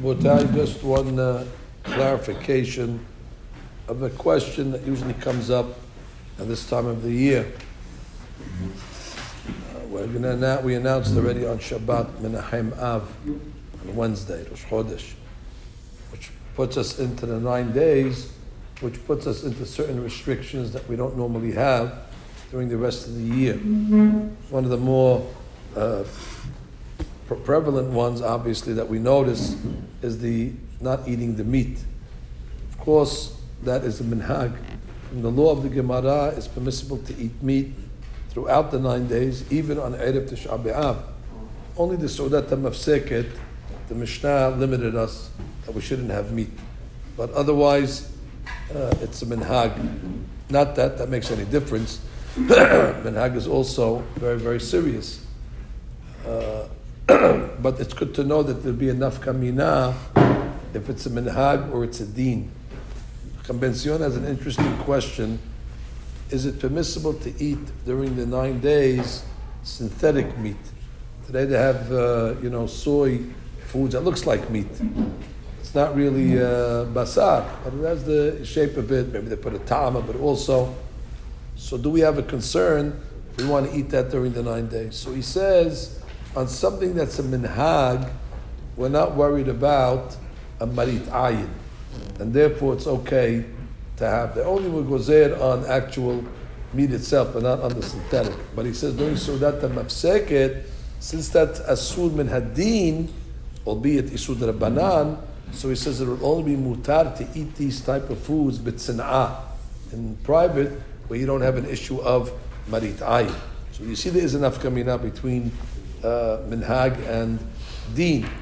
Botai, just one clarification of a question that usually comes up at this time of the year. We announced already on Shabbat Menahem Av on Wednesday, Rosh Chodesh, which puts us into the 9 days, which puts us into certain restrictions that we don't normally have during the rest of the year. One of the more prevalent ones, obviously, that we notice is the not eating the meat. Of course, that is a minhag. In the law of the Gemara, it's permissible to eat meat throughout the 9 days, even on Erev Tisha B'Av. Only the Seudat HaMafseket, the Mishnah limited us that we shouldn't have meat. But otherwise, it's a minhag. Not that makes any difference. Minhag is also very, very serious. But it's good to know that there'll be enough kamina if it's a minhag or it's a deen. Convención has an interesting question. Is it permissible to eat during the 9 days synthetic meat? Today they have, soy foods that looks like meat. It's not really basar, but it has the shape of it. Maybe they put a tama, but also. So do we have a concern if we want to eat that during the 9 days? So he says, on something that's a minhag, we're not worried about a marit ayin. And therefore it's okay to have. They only will gozer on actual meat itself, but not on the synthetic. But he says, during Seudat HaMafseket, since that's asur min hadin, albeit isur rabbanan, so he says it will only be mutar to eat these type of foods b'tzin'ah, in private, where you don't have an issue of marit ayin. So you see there is enough kamina between minhag and deen.